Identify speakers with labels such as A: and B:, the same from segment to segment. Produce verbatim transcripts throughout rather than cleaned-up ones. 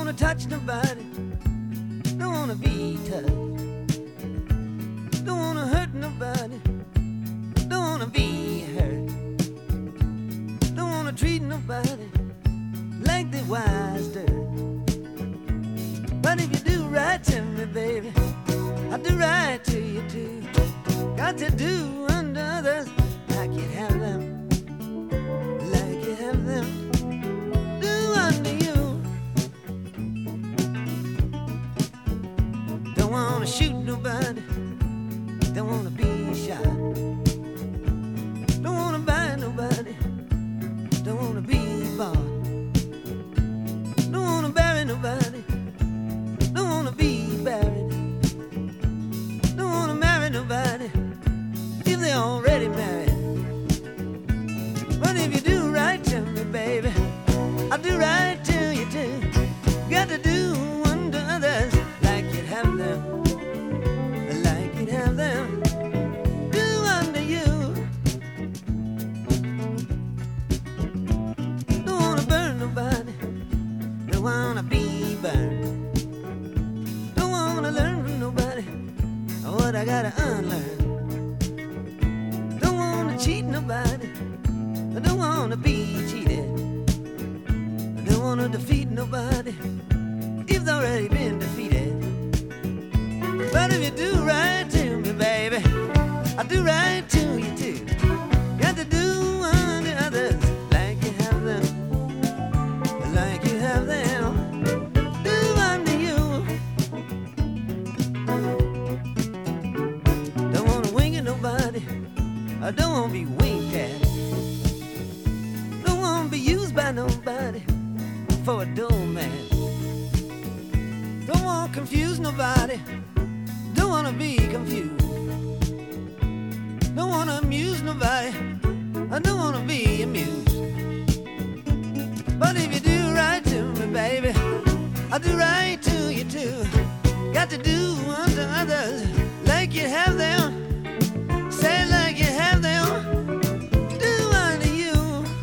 A: wanna touch nobody, don't wanna be touched. Don't wanna hurt nobody, don't wanna be hurt. Don't wanna treat nobody like they wise dirt. But if you do right to me, baby, I do right to you too. Got to do unto others like you have them, like you have them. Do unto you. Don't wanna shoot nobody, don't wanna be shot. Don't wanna buy nobody, don't wanna be bought. Don't wanna bury nobody, don't wanna be buried. Don't wanna marry nobody if they're already married. But if you do right to me, baby, I do right to you too. Got to do unto others like you'd have them, like you'd have them. Do unto you. Don't wanna burn nobody, don't wanna be burned. Don't wanna learn from nobody what I gotta unlearn. Don't wanna cheat nobody, I don't wanna be cheated. I don't wanna defeat nobody if they've already been defeated. But if you do right to me, baby, I do right to you too. Got to do unto others like you have them, like you have them. Do unto you. Don't wanna wink at nobody, I don't wanna be winked at. Don't wanna be used by nobody for a doormat. Don't wanna confuse nobody, don't wanna be confused. Don't wanna amuse nobody, I don't wanna be amused. But if you do right to me, baby, I do right to you too. Got to do unto others like you have them, say like you have them. Do unto you.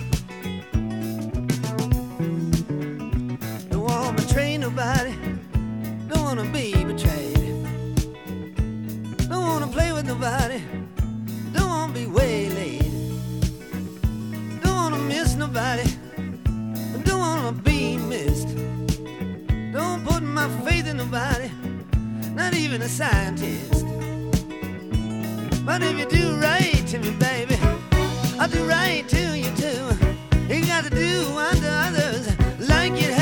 A: Don't wanna betray nobody, don't wanna be betrayed. Don't wanna play with nobody, don't wanna be waylaid. Don't wanna miss nobody, don't wanna be missed. Don't put my faith in nobody, not even a scientist. But if you do right to me, baby, I do right to you too. You got to do unto others like you